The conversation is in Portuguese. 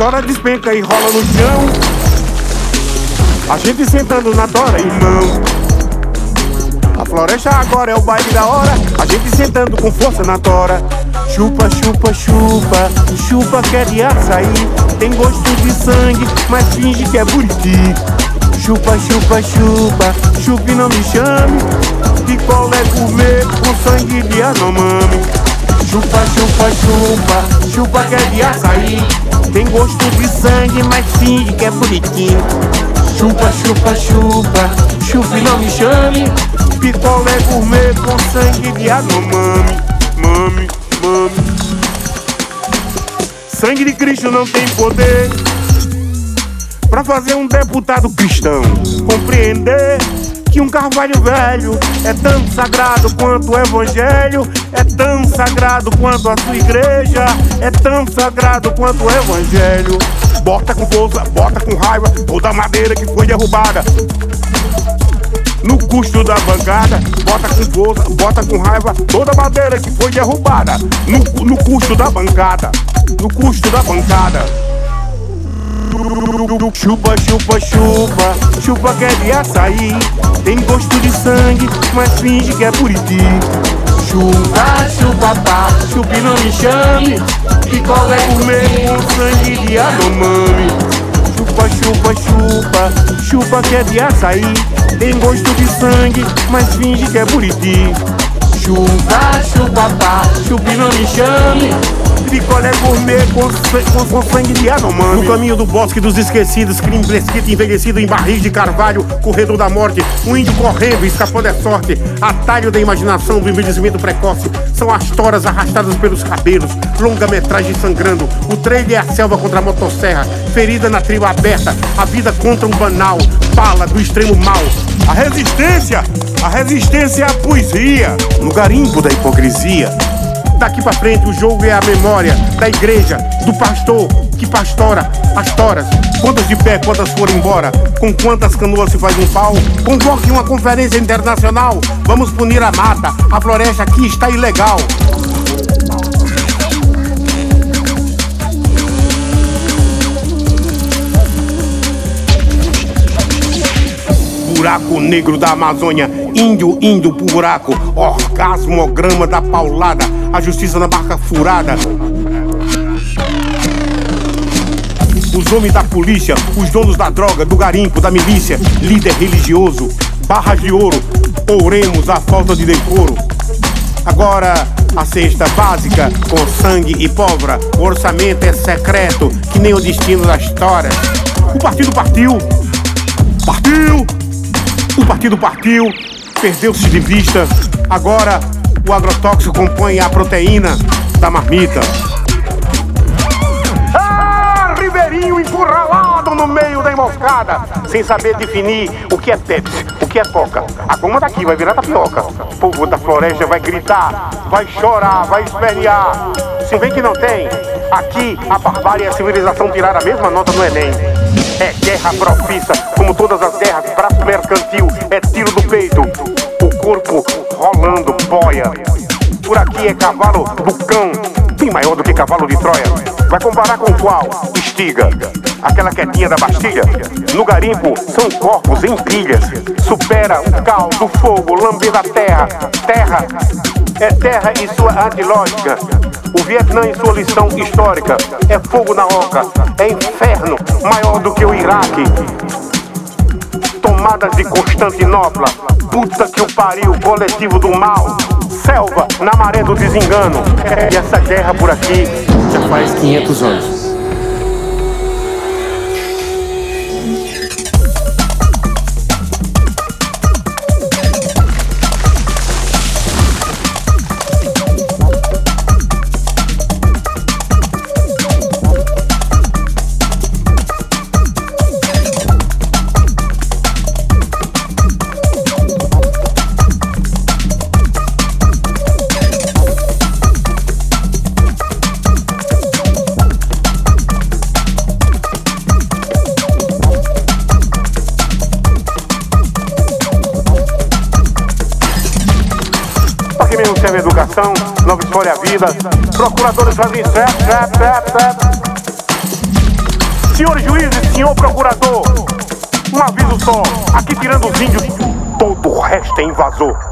tora despenca e rola no chão. A gente sentando na tora, irmão. A floresta agora é o baile da hora. A gente sentando com força na tora. Chupa, chupa, chupa, chupa que é de açaí. Tem gosto de sangue, mas finge que é buriti. Chupa, chupa, chupa, chupa e não me chame. Picolé gourmet com sangue de Yanomami. Chupa, chupa, chupa, chupa que é de açaí. Tem gosto de sangue, mas finge que é bonitinho. Chupa, chupa, chupa, chupa e não me chame. Picolé gourmet com sangue de Yanomami. Mami, mami. Sangue de Cristo não tem poder pra fazer um deputado cristão compreender que um carvalho velho é tão sagrado quanto o evangelho, é tão sagrado quanto a sua igreja, é tão sagrado quanto o evangelho. Bota com força, bota com raiva toda a madeira que foi derrubada no custo da bancada. Bota com força, bota com raiva toda a madeira que foi derrubada no custo da bancada, no custo da bancada. Chupa, chupa, chupa, chupa que é de açaí. Tem gosto de sangue, mas finge que é buriti. Chupa, chupa, pá, chupa e não me chame. Picolé gourmet com sangue de Yanomami. Chupa, chupa, chupa, chupa que é de açaí. Tem gosto de sangue, mas finge que é buriti. Chupa, chupa, pá, chupa e não me chame. Picolé gourmet com sangue de Yanomami. No caminho do bosque dos esquecidos, crime fresquito envelhecido em barris de carvalho, corredor da morte, um índio correndo, escapando é sorte. Atalho da imaginação do envelhecimento precoce. São as toras arrastadas pelos cabelos, longa-metragem sangrando. O trailer é a selva contra a motosserra, ferida na tribo aberta, a vida contra um banal, bala do extremo mal. A resistência é a poesia, no garimpo da hipocrisia. Daqui pra frente o jogo é a memória da igreja, do pastor que pastora as toras. Quantas de pé, quantas foram embora? Com quantas canoas se faz um pau? Convoque uma conferência internacional. Vamos punir a mata, a floresta aqui está ilegal. Buraco negro da Amazônia, índio indo pro buraco. Orgasmograma da paulada, a justiça na barca furada. Os homens da polícia, os donos da droga, do garimpo, da milícia. Líder religioso, barras de ouro, ouremos a falta de decoro. Agora a cesta básica com sangue e pólvora. O orçamento é secreto, que nem o destino das histórias. O partido partiu. O partido partiu, perdeu-se de vista. Agora o agrotóxico compõe a proteína da marmita. Ah, Ribeirinho encurralado no meio da emboscada, sem saber definir o que é Pepsi, o que é Coca. A goma daqui vai virar tapioca. O povo da floresta vai gritar, vai chorar, vai espernear. Se vê que não tem, aqui a barbárie e a civilização tiraram a mesma nota no Enem. É guerra profissa, como todas as guerras, braço mercantil, é tiro do peito, o corpo rolando boia. Por aqui é cavalo do cão, bem maior do que cavalo de Troia. Vai comparar com qual? Estiga, aquela quietinha da Bastilha. No garimpo são corpos em pilhas. Supera o caldo, o fogo, lambendo a terra. Terra é terra e sua antilógica. O Vietnã em sua lição histórica é fogo na oca, é inferno maior do que o Iraque. Tomadas de Constantinopla, puta que o pariu, coletivo do mal. Selva na maré do desengano. E essa guerra por aqui já faz 500 anos. Serve educação, nova escolhe a vida. Procuradores fazem trap. Senhores juízes, senhor procurador, um aviso só, aqui tirando os índios, todo o resto é invasor.